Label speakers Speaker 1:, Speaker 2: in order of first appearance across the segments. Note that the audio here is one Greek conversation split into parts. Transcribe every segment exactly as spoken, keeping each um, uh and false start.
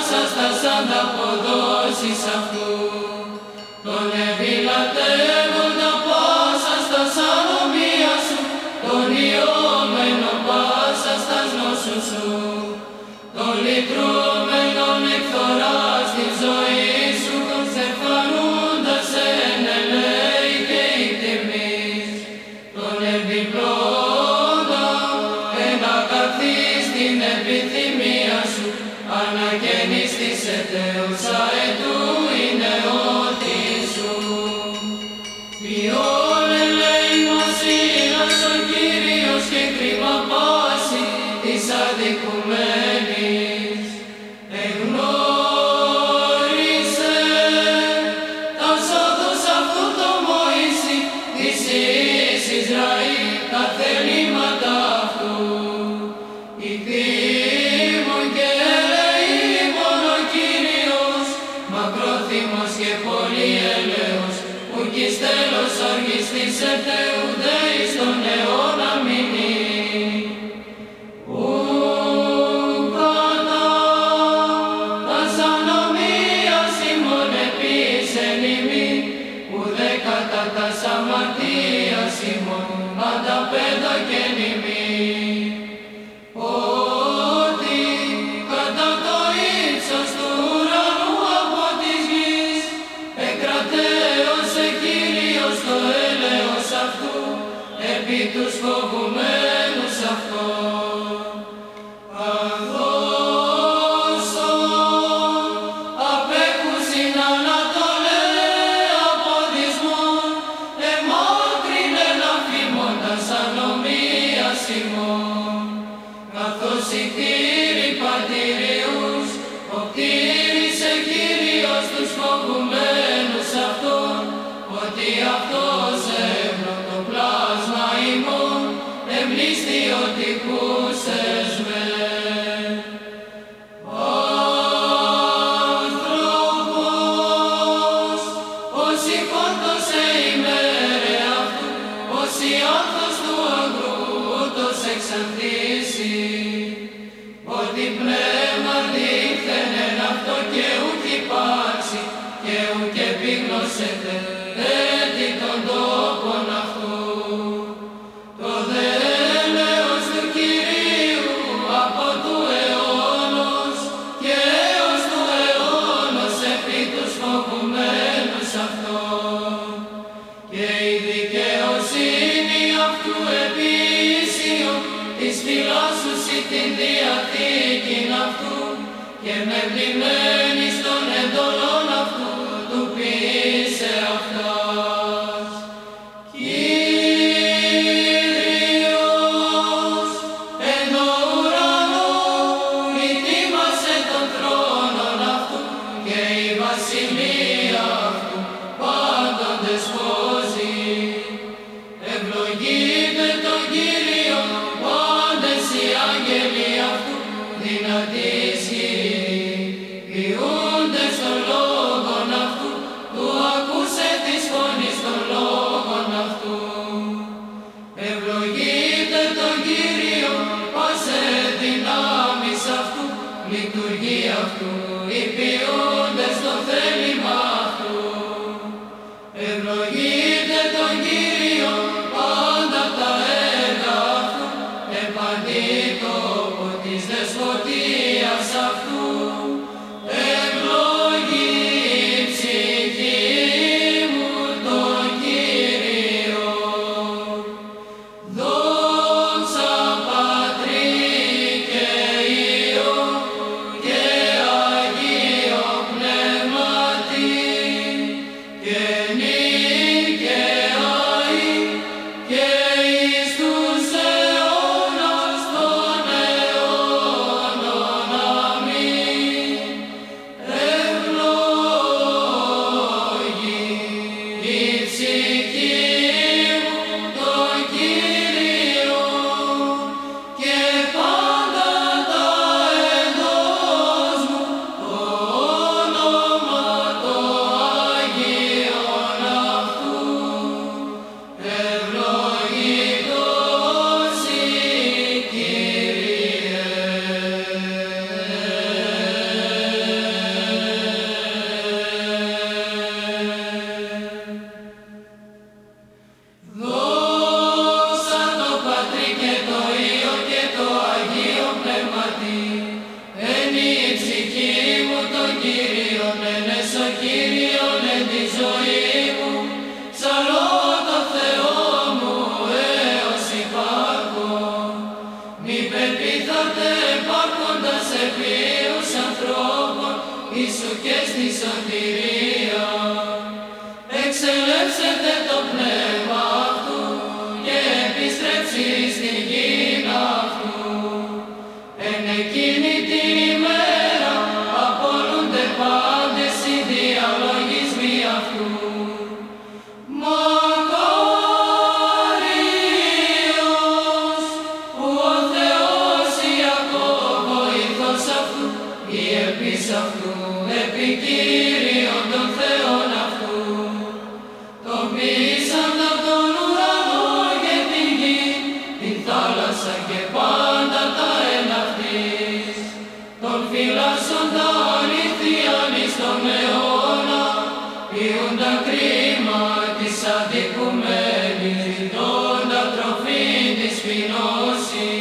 Speaker 1: πάσα στας ανταποδόσεις αυτού. Τον ευηλατεύοντα πάσα στας ανομία σου, τον ιωμένο πάσα στας νόσους σου, τον λυτρούμενον εκθοράς τη ζωή σου, τον στεφανούντας εν ελέη και η τιμής, τον επιπλώντα εν αγαθή στην επιθυμία σου, αναγέννης της ετέουσα ετού είναι ό,τι σου. Ποιον ελεήμος είναι ο Κύριος και κρίμα πάση της αδικουμένης. Εγνώρισε τας όδους αυτού το Μωυσή, της Υιής Ισραήλ τα θελήματα αυτού. Ηκτήμων και ελεήμων ο Κύριος, μακρόθυμος και πολύ έλεος, ουκ εις τέλος οργής της ετέουδε εις τον αιώνα μείνει. Ουκ κατά τας ανομίας ημών επίσεν ημί, ουδέ κατά τας αμαρτίας ημών ανταπέδωκεν ημί. Ότι κατά το ύψος του ουρανού από της γης εκρατέωσε Κύριος το έλεος αυτού επί τους φοβουμένους αυτό. Καθώς απέχουσιν ανατολέ αποδισμόν, εμάκρυνεν αφήμοντας ανομίας ημών. Καθώς οι κτήροι πατηριούς, οκτήρισε Κύριος τους φοβουμένους αυτόν, ότι αυτός έβρον το πλάσμα ημών, εμπλήστη ότι κούσες με. Άνθρωπος, όσοι φόρτωσε ημέρε αυτού, όσοι άνθος του αγρού ούτως εξαντήσει, ότι πνεύμα δείχθεν εν αυτό και ουκ υπάρξει, και ουκ επίγνωσεται έτη των τόπων αυτού. Το δε έλεος του Κυρίου από του αιώνος και έως του αιώνος επί τους φοβουμένους αυτόν, και η δικαιοσύνη αυτού επίσιο της φυλάσσουσι την διαθήκην αυτού, και με βλημμένη στον εντολών αυτού του ποιήσε αυτάς. Κύριος εν το ουρανό ετοίμασε τον θρόνον αυτού, και η βασιλεία αυτού πάντων δεσπόζει. Ευλογείτε τον Κύριον πάντες οι άγγελοι αυτού, δυνατοί ισχυροί, ποιούντες των λόγων αυτού, του ακούσε της φωνής των λόγων αυτού. Ευλογείτε τον Κύριο, πάσε δυνάμεις αυτού, λειτουργεί αυτού, οι ποιούντες το θέλημα αυτού. Ευλογείτε τον Κύριο, πάντα τα έργα αυτού, επαντή τόπο της δεσποτείας αυτού. Ευλογεί η ψυχή μου τον Κύριο. Δόξα Πατρί και Υιό και Αγίο Πνεύματι, και νυν Σου και στη σωτηρία. Εξελεύσετε το πνεύμα αυτού και επιστρέψει στην γη αυτού. Εν εκείνη την ημέρα απολούνται πάντες οι διαλογισμοί αυτού. Μακάριος που ο Θεός Ιακώβ βοήθος αυτού ή επίς αυτού επικύριον των Θεών αυτού, τον ποιήσαντα τον ουρανό και την γη, την θάλασσα και πάντα τα εν αυτής, τον φυλάσσοντα αληθείαν εις τον αιώνα, ποιούντα κρίμα της αδικουμένης, ζητώντα τροφή της φινώση.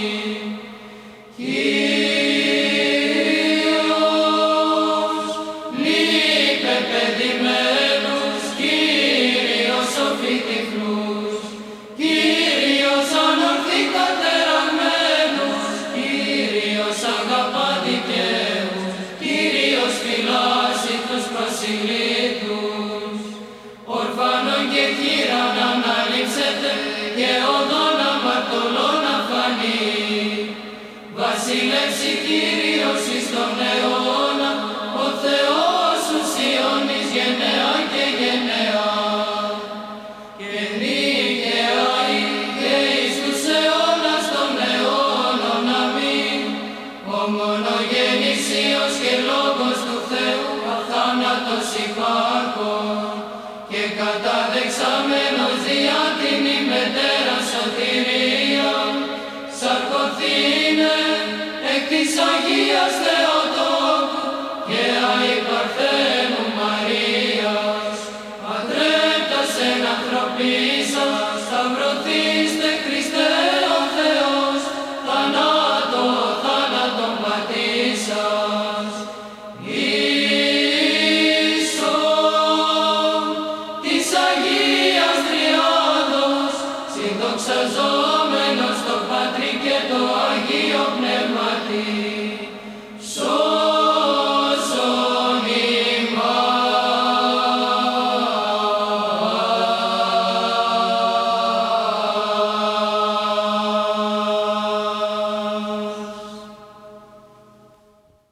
Speaker 1: Κύριος ανορθή κατεραμένους, Κύριος αγαπά δικαίους, Κύριος φυλάσσει τους προσιλήτους. Ορφάνων και χείραν αναλείψετε και οδόν αμαρτωλών να φανεί. Βασιλεύσει Κύριος εις τον αιώνα, ο Θεός σου Σιώνης γενναία και γενναία. Ο μονογεννησίος και λόγος του Θεού αθάνατος υπάρχων και καταδεξαμένος διά την ημετέρα σωτηρία σαρκωθήνε εκ της Αγίας Θείας